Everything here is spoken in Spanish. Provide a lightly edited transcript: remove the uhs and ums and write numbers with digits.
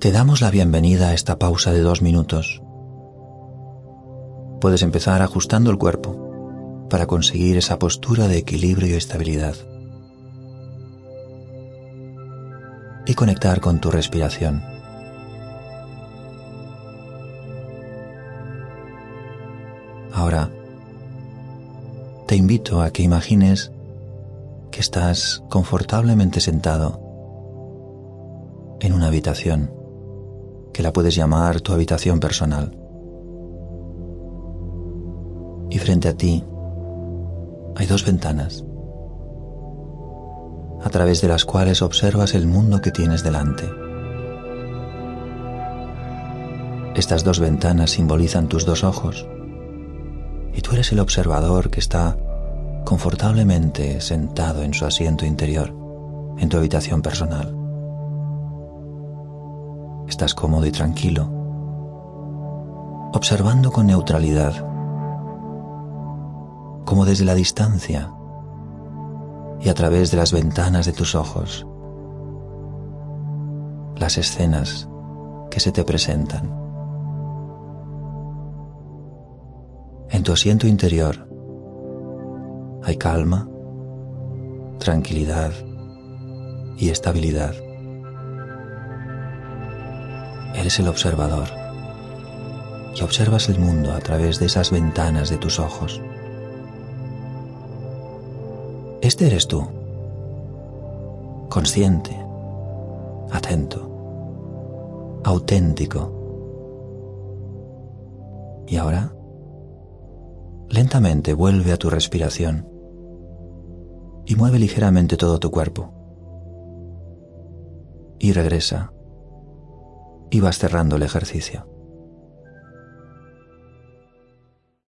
Te damos la bienvenida a esta pausa de 2 minutos. Puedes empezar ajustando el cuerpo para conseguir esa postura de equilibrio y estabilidad. Y conectar con tu respiración. Ahora, te invito a que imagines que estás confortablemente sentado en una habitación, que la puedes llamar tu habitación personal. Y frente a ti hay 2 ventanas, a través de las cuales observas el mundo que tienes delante. Estas 2 ventanas simbolizan tus 2 ojos, y tú eres el observador que está confortablemente sentado en su asiento interior, en tu habitación personal. Estás cómodo y tranquilo, observando con neutralidad, como desde la distancia y a través de las ventanas de tus ojos, las escenas que se te presentan. En tu asiento interior hay calma, tranquilidad y estabilidad. Eres el observador y observas el mundo a través de esas ventanas de tus ojos. Este eres tú, consciente, atento, auténtico. Y ahora, lentamente vuelve a tu respiración y mueve ligeramente todo tu cuerpo. Y regresa y vas cerrando el ejercicio.